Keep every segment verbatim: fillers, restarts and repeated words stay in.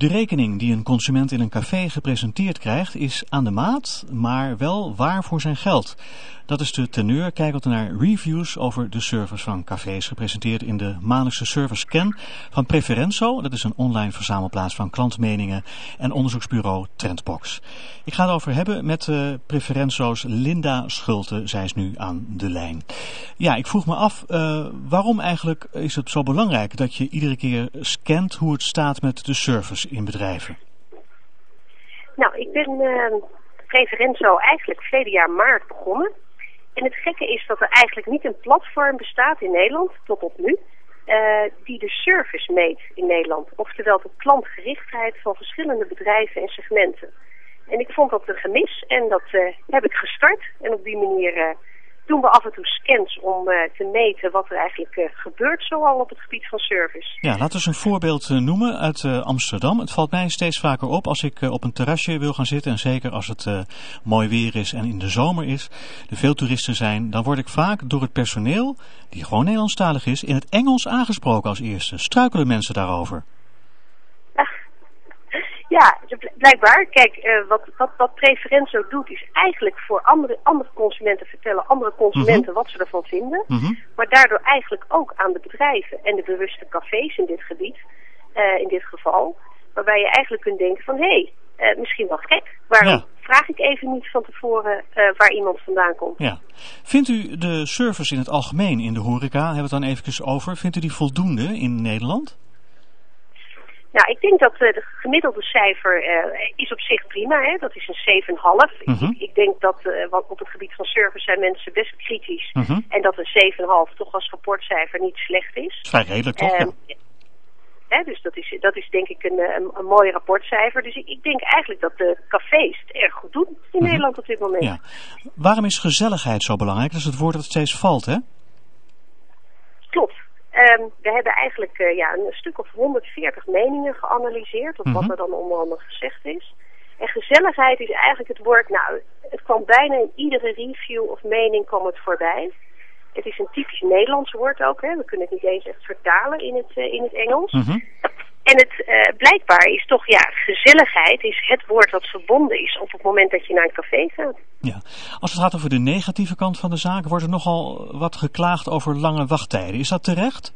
De rekening die een consument in een café gepresenteerd krijgt is aan de maat, maar wel waar voor zijn geld. Dat is de teneur kijkend naar reviews over de service van cafés gepresenteerd in de maandelijkse service scan van Preferenso. Dat is een online verzamelplaats van klantmeningen en onderzoeksbureau Trendbox. Ik ga het over hebben met uh, Preferenso's Linda Schulte. Zij is nu aan de lijn. Ja, ik vroeg me af, uh, waarom eigenlijk is het zo belangrijk dat je iedere keer scant hoe het staat met de service in bedrijven? Nou, ik ben uh, Preferenso eigenlijk verleden jaar maart begonnen. En het gekke is dat er eigenlijk niet een platform bestaat in Nederland, tot op nu, uh, die de service meet in Nederland. Oftewel de klantgerichtheid van verschillende bedrijven en segmenten. En ik vond dat een gemis en dat uh, heb ik gestart. En op die manier uh, doen we af en toe scans om uh, te meten wat er eigenlijk uh, gebeurt zoal op het gebied van service. Ja, laten we eens een voorbeeld uh, noemen uit uh, Amsterdam. Het valt mij steeds vaker op als ik uh, op een terrasje wil gaan zitten. En zeker als het uh, mooi weer is en in de zomer is, er veel toeristen zijn. Dan word ik vaak door het personeel, die gewoon Nederlandstalig is, in het Engels aangesproken als eerste. Struikelen mensen daarover? Ja, blijkbaar. Kijk, uh, wat, wat, wat Preferenso doet is eigenlijk voor andere, andere consumenten vertellen, andere consumenten mm-hmm. wat ze ervan vinden. Mm-hmm. Maar daardoor eigenlijk ook aan de bedrijven en de bewuste cafés in dit gebied, uh, in dit geval. Waarbij je eigenlijk kunt denken van, hé, hey, uh, misschien wel gek. Waarom ja. vraag ik even niet van tevoren uh, waar iemand vandaan komt? Ja. Vindt u de service in het algemeen in de horeca, hebben we het dan eventjes over, vindt u die voldoende in Nederland? Nou, ik denk dat uh, de gemiddelde cijfer uh, is op zich prima, hè. Dat is een zeven komma vijf. Mm-hmm. Ik, ik denk dat uh, wat op het gebied van service zijn mensen best kritisch. Mm-hmm. En dat een zeven komma vijf toch als rapportcijfer niet slecht is. Vrij redelijk toch? Uh, ja. Hè, dus dat is, dat is denk ik een, een, een mooi rapportcijfer. Dus ik, ik denk eigenlijk dat de cafés het erg goed doen in mm-hmm. Nederland op dit moment. Ja. Waarom is gezelligheid zo belangrijk? Dat is het woord dat steeds valt, hè? Klopt. Um, we hebben eigenlijk uh, ja, een stuk of honderdveertig meningen geanalyseerd, op mm-hmm. wat er dan onder andere gezegd is. En gezelligheid is eigenlijk het woord, nou, het kwam bijna in iedere review of mening kwam het voorbij. Het is een typisch Nederlands woord ook, hè. We kunnen het niet eens echt vertalen in het, uh, in het Engels. Mm-hmm. En het uh, blijkbaar is toch, ja, gezelligheid is het woord dat verbonden is op het moment dat je naar een café gaat. Ja, als het gaat over de negatieve kant van de zaak, wordt er nogal wat geklaagd over lange wachttijden. Is dat terecht?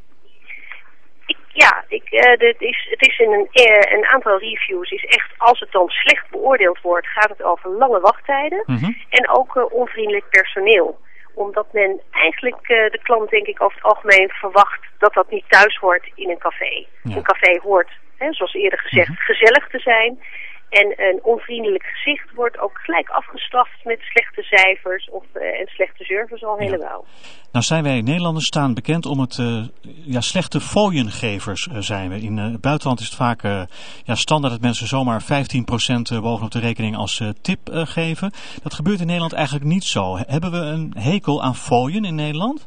Ik, ja, ik, uh, dit is, het is in een, uh, een aantal reviews is echt, als het dan slecht beoordeeld wordt, gaat het over lange wachttijden. Mm-hmm. En ook uh, onvriendelijk personeel. Omdat men eigenlijk uh, de klant denk ik over het algemeen verwacht dat dat niet thuis hoort in een café. Ja. Een café hoort, hè, zoals eerder gezegd, mm-hmm. gezellig te zijn. En een onvriendelijk gezicht wordt ook gelijk afgestraft met slechte cijfers of uh, en slechte service al helemaal. Ja. Nou zijn wij Nederlanders staan bekend om het uh, ja, slechte fooiengevers uh, zijn we. In uh, het buitenland is het vaak uh, ja, standaard dat mensen zomaar vijftien procent bovenop de rekening als uh, tip uh, geven. Dat gebeurt in Nederland eigenlijk niet zo. Hebben we een hekel aan fooien in Nederland?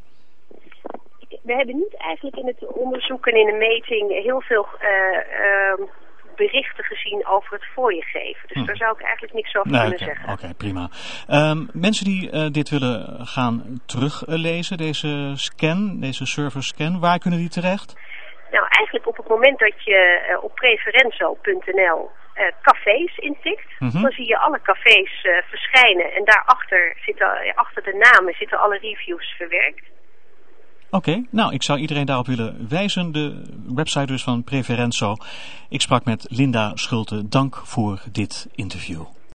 We hebben niet eigenlijk in het onderzoek en in de meting heel veel Uh, uh, berichten gezien over het fooien geven. Dus hm. daar zou ik eigenlijk niks over nee, kunnen okay, zeggen. Oké, okay, prima. Um, mensen die uh, dit willen gaan teruglezen, deze scan, deze service scan, waar kunnen die terecht? Nou, eigenlijk op het moment dat je uh, op preferenso punt n l uh, cafés intikt, mm-hmm. dan zie je alle cafés uh, verschijnen en daarachter zitten, uh, achter de namen zitten alle reviews verwerkt. Oké, okay, nou ik zou iedereen daarop willen wijzen, de website dus van Preferenso. Ik sprak met Linda Schulte, dank voor dit interview.